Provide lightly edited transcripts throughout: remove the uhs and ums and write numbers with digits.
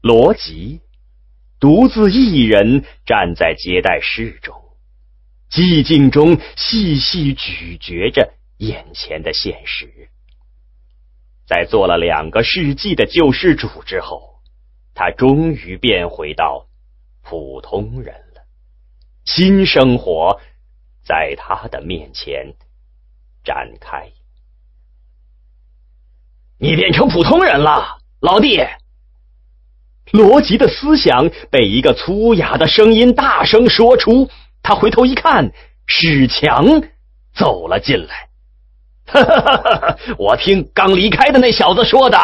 罗辑独自一人站在接待室中，寂静中细细咀嚼着眼前的现实。在做了2个世纪的救世主之后，他终于变回到普通人了。新生活在他的面前展开。你变成普通人了，老弟！罗辑的思想被一个粗哑的声音大声说出，他回头一看，史强走了进来。哈哈哈哈！我听刚离开的那小子说的。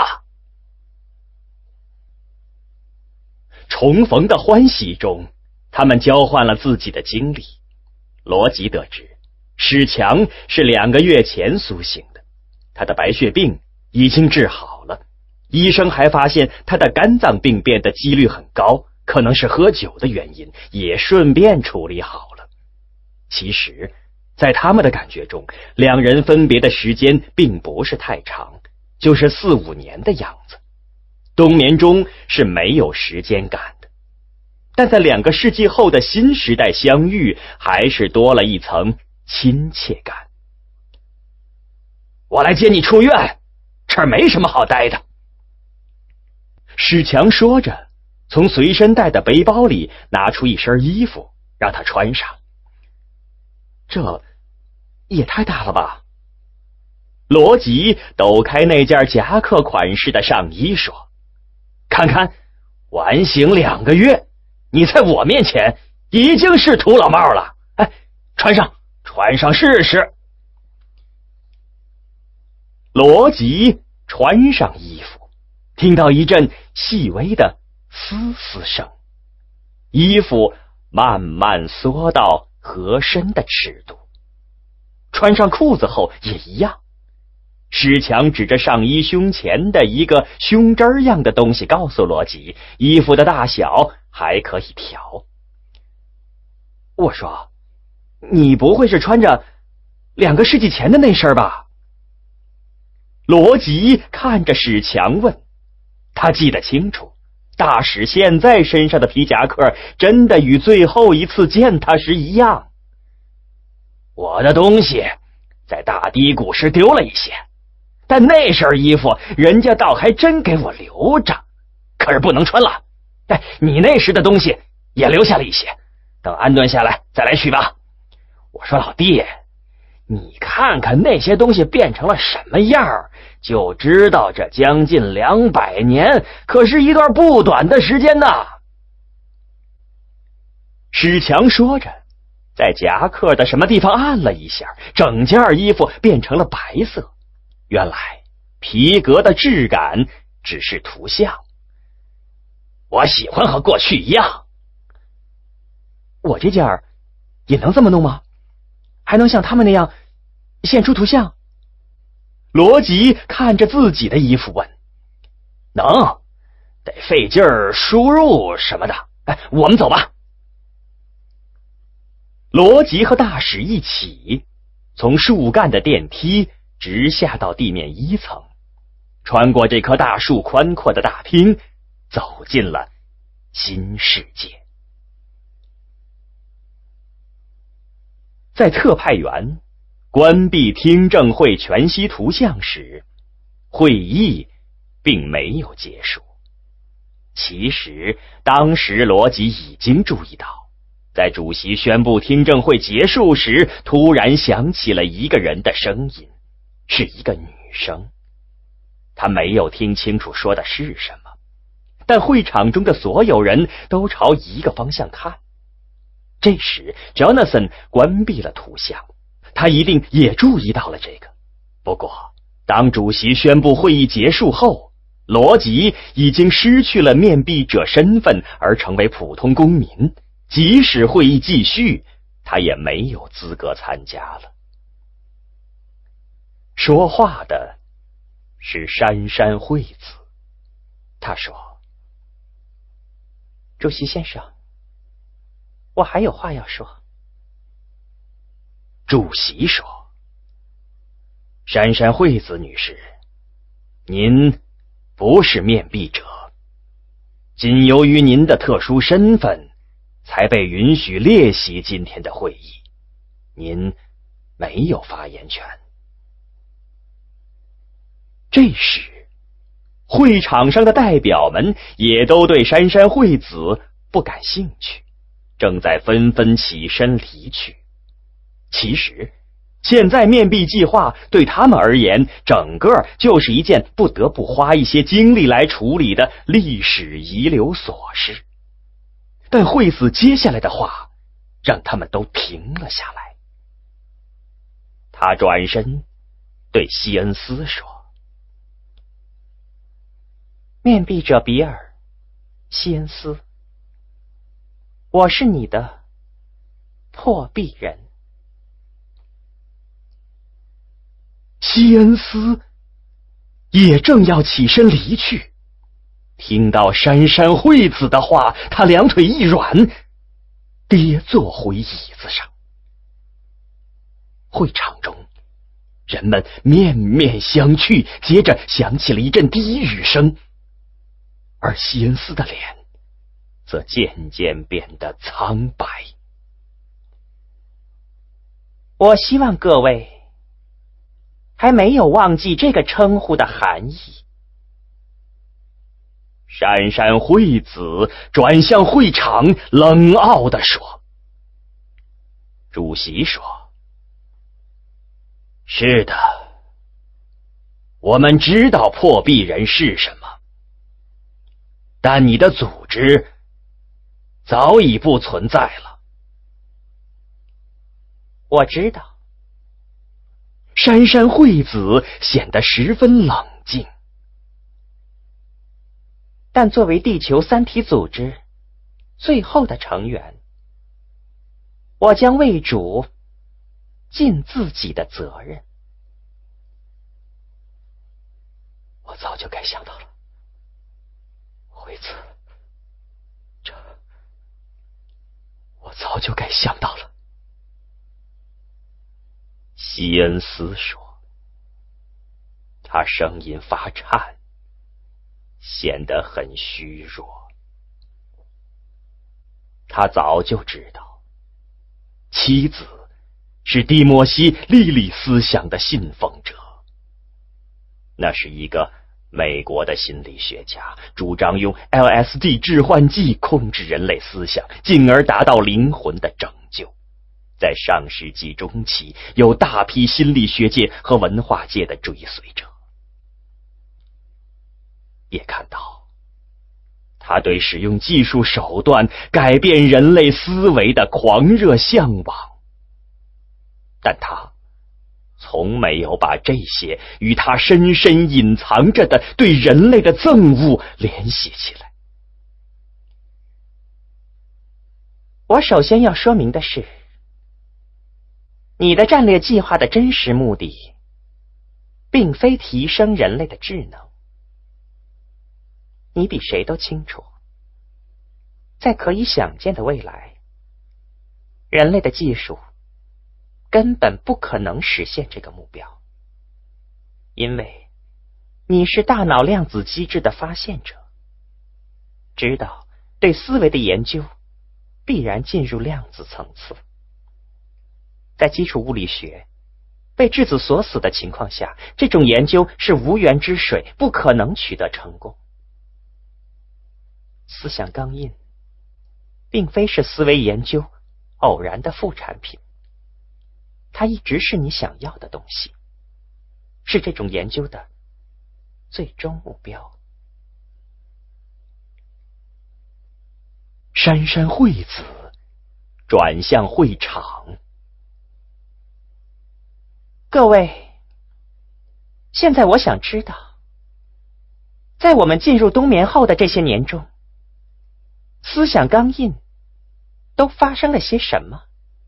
重逢的欢喜中，他们交换了自己的经历。罗辑得知，史强是2个月前苏醒的，他的白血病已经治好了。医生还发现他的肝脏病变的几率很高，可能是喝酒的原因，也顺便处理好了。其实在他们的感觉中，2人分别的时间并不是太长，就是4、5年的样子。冬眠中是没有时间感的，但在2个世纪后的新时代相遇，还是多了一层亲切感。我来接你出院，这儿没什么好待的。史强说着，从随身带的背包里拿出一身衣服，让他穿上。这也太大了吧！罗辑抖开那件夹克款式的上衣说：“看看，完刑2个月，你在我面前已经是土老帽了。哎，穿上试试。”罗辑穿上衣服，听到一阵细微的嘶嘶声，衣服慢慢缩到合身的尺度。穿上裤子后也一样。史强指着上衣胸前的一个胸针样的东西告诉罗辑，衣服的大小还可以调。我说，你不会是穿着2个世纪前的那身吧？罗辑看着史强问。他记得清楚，大使现在身上的皮夹克真的与最后一次见他时一样。我的东西在大低谷时丢了一些，但那身衣服人家倒还真给我留着，可是不能穿了。哎，你那时的东西也留下了一些，等安顿下来再来取吧。我说老弟，你看看那些东西变成了什么样，就知道这将近200年可是一段不短的时间呐。史强说着，在夹克的什么地方按了一下，整件衣服变成了白色。原来皮革的质感只是图像。我喜欢和过去一样。我这件也能这么弄吗？还能像他们那样现出图像？罗辑看着自己的衣服问。能，得费劲儿输入什么的。哎，我们走吧。罗辑和大使一起从树干的电梯直下到地面1层，穿过这棵大树宽阔的大厅，走进了新世界。在特派员关闭听证会全息图像时，会议并没有结束。其实当时罗辑已经注意到，在主席宣布听证会结束时，突然响起了一个人的声音，是一个女生。他没有听清楚说的是什么，但会场中的所有人都朝一个方向看。这时 Jonathan 关闭了图像，他一定也注意到了这个。不过当主席宣布会议结束后，罗辑已经失去了面壁者身份，而成为普通公民，即使会议继续，他也没有资格参加了。说话的是珊珊惠子，他说：“主席先生，我还有话要说。”主席说：“珊珊惠子女士，您不是面壁者， 仅由于您的特殊身份，才被允许列席今天的会议，您没有发言权。这时，会场上的代表们也都对杉山惠子不感兴趣，正在纷纷起身离去。其实，现在面壁计划对他们而言，整个就是一件不得不花一些精力来处理的历史遗留琐事。但惠子接下来的话让他们都停了下来。他转身对西恩斯说：面壁者比尔，西恩斯，我是你的破壁人。西恩斯也正要起身离去，听到杉山惠子的话，他两腿一软，跌坐回椅子上。会场中，人们面面相觑，接着响起了一阵低语声，而西恩斯的脸则渐渐变得苍白。我希望各位还没有忘记这个称呼的含义。杉山惠子转向会场，冷傲地说：主席说，是的，我们知道破壁人是什么，但你的组织早已不存在了。我知道。杉山惠子显得十分冷静。但作为地球三体组织最后的成员，我将为主尽自己的责任。我早就该想到了，惠子，我早就该想到了。西恩斯说，他声音发颤，显得很虚弱。他早就知道，妻子是蒂莫西·莉莉思想的信奉者。那是一个美国的心理学家，主张用 LSD 致幻剂控制人类思想，进而达到灵魂的拯救。在上世纪中期，有大批心理学界和文化界的追随者。也看到他对使用技术手段改变人类思维的狂热向往，但他从没有把这些与他深深隐藏着的对人类的憎恶联系起来。我首先要说明的是，你的战略计划的真实目的并非提升人类的智能。你比谁都清楚，在可以想见的未来，人类的技术根本不可能实现这个目标，因为你是大脑量子机制的发现者，知道对思维的研究必然进入量子层次。在基础物理学被质子锁死的情况下，这种研究是无源之水，不可能取得成功。思想钢印并非是思维研究偶然的副产品，它一直是你想要的东西，是这种研究的最终目标。杉山惠子转向会场。各位，现在我想知道，在我们进入冬眠后的这些年中，思想钢印都发生了些什么？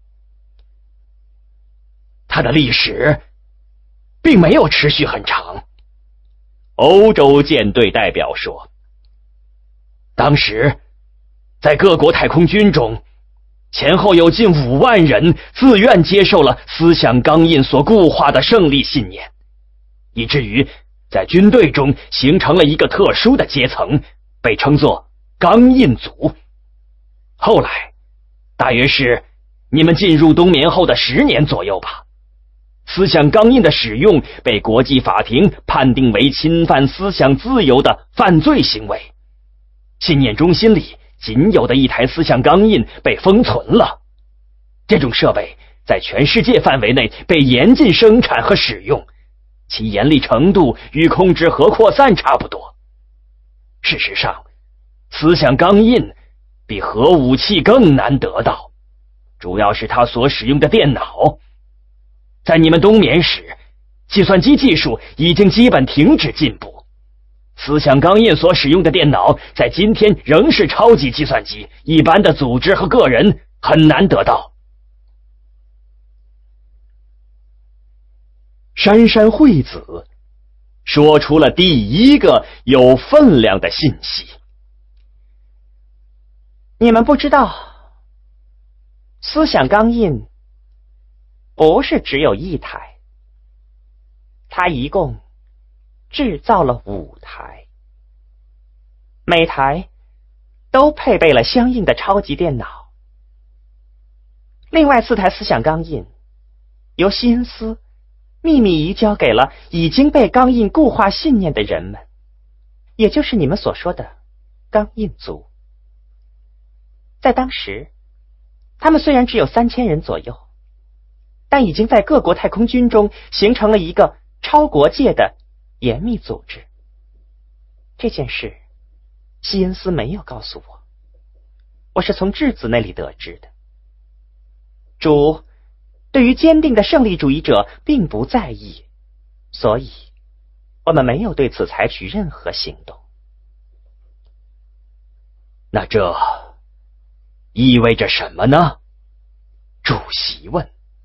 它的历史并没有持续很长。欧洲舰队代表说，当时在各国太空军中，前后有近5万人自愿接受了思想钢印所固化的胜利信念，以至于在军队中形成了一个特殊的阶层，被称作钢印族。后来大约是你们进入冬眠后的10年左右吧，思想钢印的使用被国际法庭判定为侵犯思想自由的犯罪行为。信念中心里仅有的一台思想钢印被封存了。这种设备在全世界范围内被严禁生产和使用，其严厉程度与控制核扩散差不多。事实上，思想钢印比核武器更难得到，主要是它所使用的电脑。在你们冬眠时，计算机技术已经基本停止进步。思想钢印所使用的电脑在今天仍是超级计算机，一般的组织和个人很难得到。珊珊惠子说出了第一个有分量的信息。 你们不知道，思想钢印不是只有一台，它一共制造了5台，每台都配备了相应的超级电脑。另外4台思想钢印由西恩斯秘密移交给了已经被钢印固化信念的人们，也就是你们所说的钢印族。在当时，他们虽然只有3000人左右，但已经在各国太空军中形成了一个超国界的严密组织。这件事西恩斯没有告诉我，我是从质子那里得知的。主对于坚定的胜利主义者并不在意，所以我们没有对此采取任何行动。 那这意味着什么呢？主席问。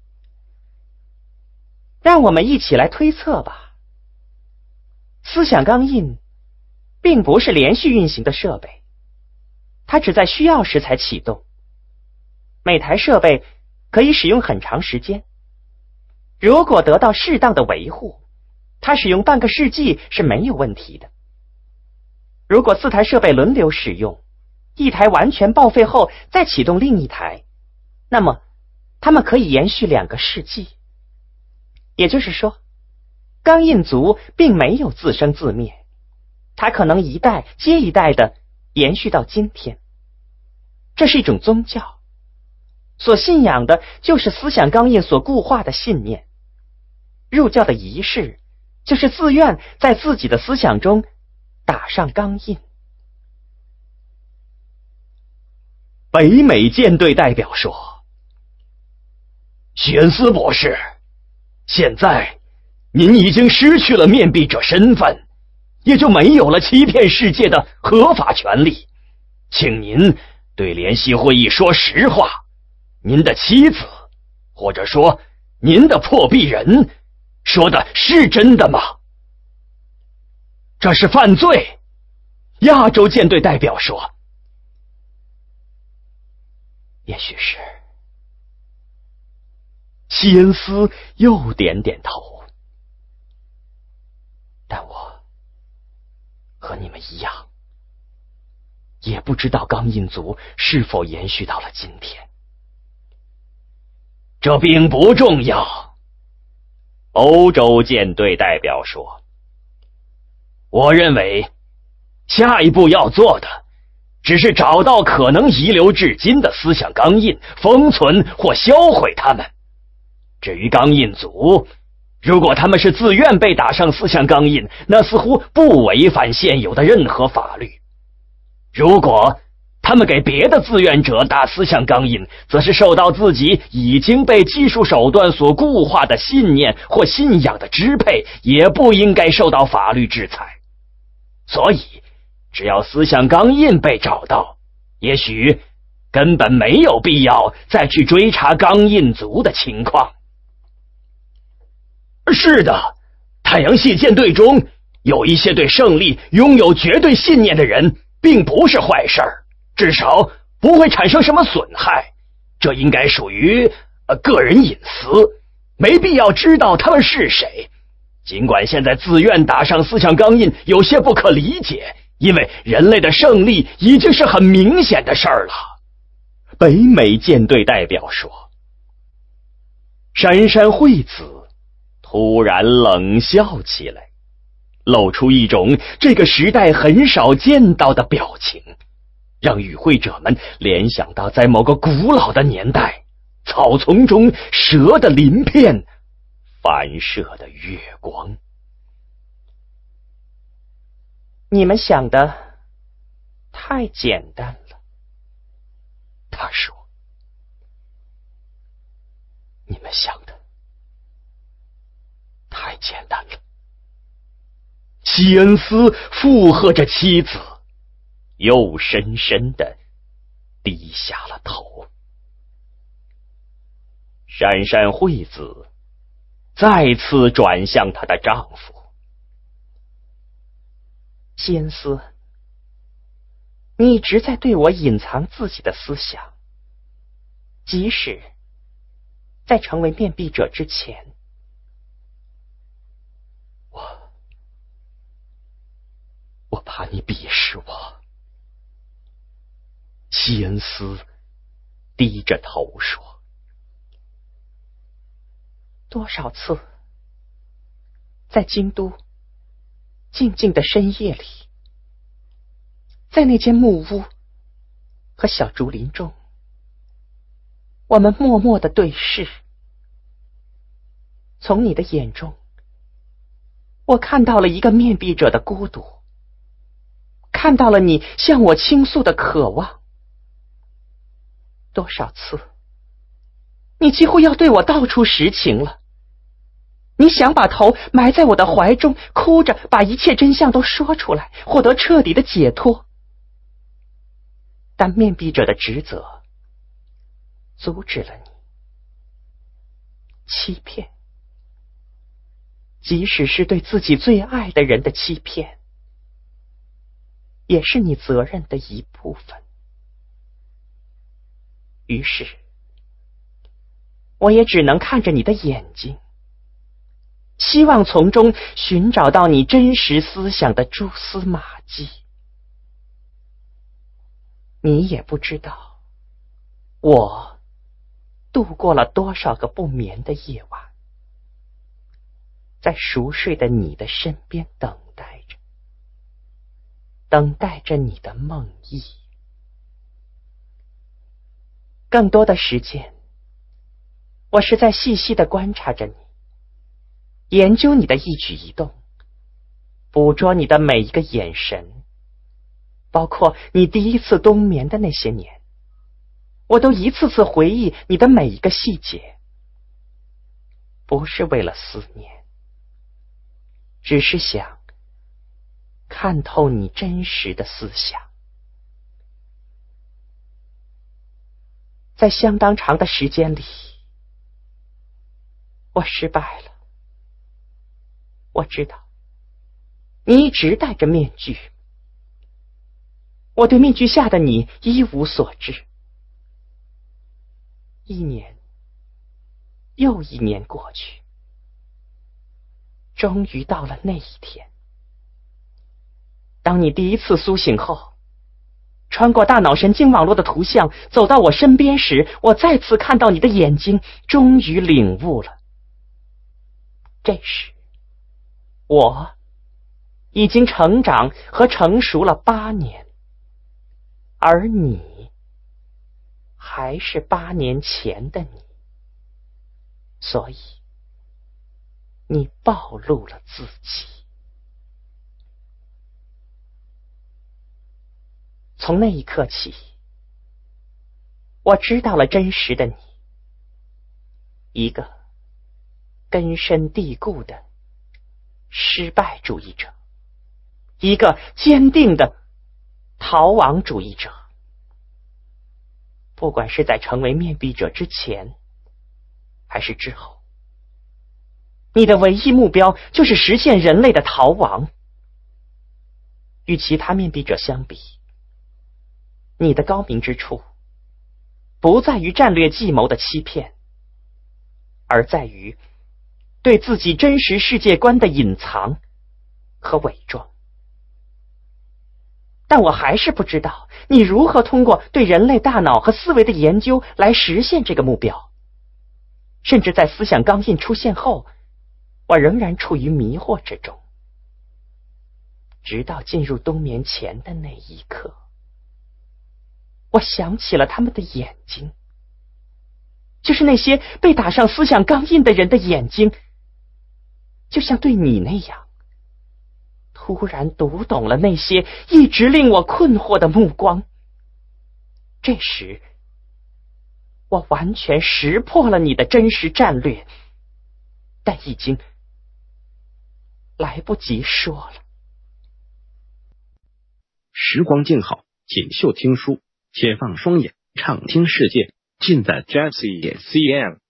让我们一起来推测吧。思想钢印并不是连续运行的设备，它只在需要时才启动。每台设备可以使用很长时间，如果得到适当的维护，它使用半个世纪是没有问题的。如果4台设备轮流使用，一台完全报废后再启动另一台，那么它们可以延续2个世纪。也就是说，钢印族并没有自生自灭，它可能一代接一代的延续到今天。这是一种宗教，所信仰的就是思想钢印所固化的信念。入教的仪式就是自愿在自己的思想中打上钢印。 北美舰队代表说：许恩斯博士，现在您已经失去了面壁者身份，也就没有了欺骗世界的合法权利。请您对联席会议说实话，您的妻子，或者说您的破壁人，说的是真的吗？这是犯罪。亚洲舰队代表说。也许是。西恩斯又点点头。但我和你们一样，也不知道钢印族是否延续到了今天。这并不重要。欧洲舰队代表说。我认为下一步要做的只是找到可能遗留至今的思想钢印，封存或销毁它们。至于钢印族，如果他们是自愿被打上思想钢印，那似乎不违反现有的任何法律。如果他们给别的志愿者打思想钢印，则是受到自己已经被技术手段所固化的信念或信仰的支配，也不应该受到法律制裁。所以只要思想钢印被找到，也许根本没有必要再去追查钢印族的情况。是的，太阳系舰队中有一些对胜利拥有绝对信念的人，并不是坏事儿，至少不会产生什么损害。这应该属于个人隐私，没必要知道他们是谁。尽管现在自愿打上思想钢印有些不可理解， 因为人类的胜利已经是很明显的事儿了。北美舰队代表说。珊珊惠子突然冷笑起来，露出一种这个时代很少见到的表情，让与会者们联想到在某个古老的年代，草丛中蛇的鳞片反射的月光。 你们想的太简单了， 他说。你们想的太简单了。西恩斯附和着妻子，又深深地低下了头。珊珊惠子再次转向她的丈夫。 西恩斯，你一直在对我隐藏自己的思想，即使在成为面壁者之前。 我怕你鄙视我。西恩斯低着头说。 多少次在京都静静的深夜里，在那间木屋和小竹林中，我们默默的对视。从你的眼中，我看到了一个面壁者的孤独，看到了你向我倾诉的渴望。多少次你几乎要对我道出实情了，你想把头埋在我的怀中，哭着把一切真相都说出来，获得彻底的解脱。但面壁者的职责阻止了你。欺骗，即使是对自己最爱的人的欺骗，也是你责任的一部分。于是我也只能看着你的眼睛，希望从中寻找到你真实思想的蛛丝马迹。你也不知道我度过了多少个不眠的夜晚，在熟睡的你的身边等待着你的梦呓。更多的时间，我是在细细地观察着你，研究你的一举一动，捕捉你的每一个眼神，包括你第一次冬眠的那些年，我都一次次回忆你的每一个细节，不是为了思念，只是想看透你真实的思想。在相当长的时间里，我失败了。我知道你一直戴着面具，我对面具下的你一无所知。一年又一年过去，终于到了那一天，当你第一次苏醒后，穿过大脑神经网络的图像走到我身边时，我再次看到你的眼睛，终于领悟了。这时我已经成长和成熟了8年，而你还是8年前的你，所以你暴露了自己。从那一刻起，我知道了真实的你，一个根深蒂固的失败主义者，一个坚定的逃亡主义者。不管是在成为面壁者之前还是之后，你的唯一目标就是实现人类的逃亡。与其他面壁者相比，你的高明之处不在于战略计谋的欺骗，而在于对自己真实世界观的隐藏和伪装。 但我还是不知道你如何通过对人类大脑和思维的研究来实现这个目标。甚至在思想钢印出现后，我仍然处于迷惑之中。直到进入冬眠前的那一刻，我想起了他们的眼睛，就是那些被打上思想钢印的人的眼睛，就像对你那样，突然读懂了那些一直令我困惑的目光。这时，我完全识破了你的真实战略，但已经来不及说了。 时光静好，锦绣听书，且放双眼，畅听世界，尽在 Jazzy CM。